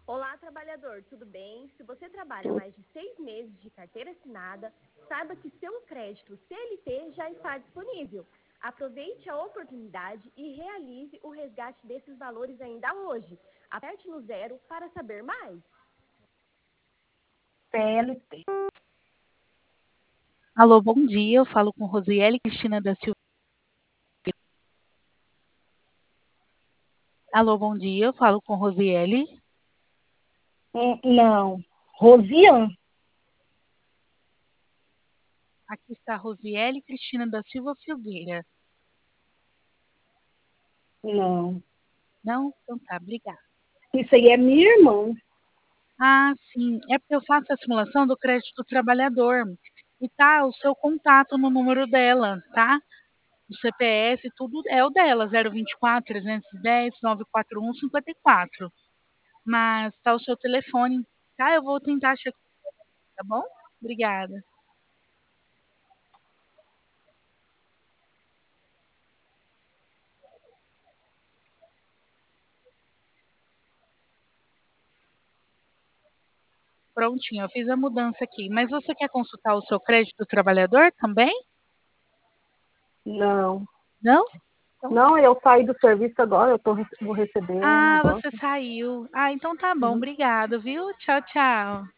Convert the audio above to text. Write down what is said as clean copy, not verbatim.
Olá, trabalhador, tudo bem? Se você trabalha mais de 6 meses de carteira assinada, saiba que seu crédito CLT já está disponível. Aproveite a oportunidade e realize o resgate desses valores ainda hoje. Aperte no zero para saber mais. CLT. Alô, bom dia. Eu falo com Rosiele Cristina da Silva. Alô, bom dia. Eu falo com Rosiele. Não. Rosiane? Aqui está Rosiele Cristina da Silva Filgueira. Não. Não? Então tá, obrigada. Isso aí é minha irmã. Ah, sim. É porque eu faço a simulação do crédito do trabalhador. E tá o seu contato no número dela, tá? O CPF, tudo é o dela, 024 310 941 54. Mas tá o seu telefone, tá? Eu vou tentar achar, tá bom? Obrigada. Prontinho, eu fiz a mudança aqui. Mas você quer consultar o seu crédito do trabalhador também? Não. Não? Então tá. Não, eu saí do serviço agora, vou receber um Ah, negócio. você saiu. Ah, então tá bom, Uhum. obrigado, viu? Tchau, tchau.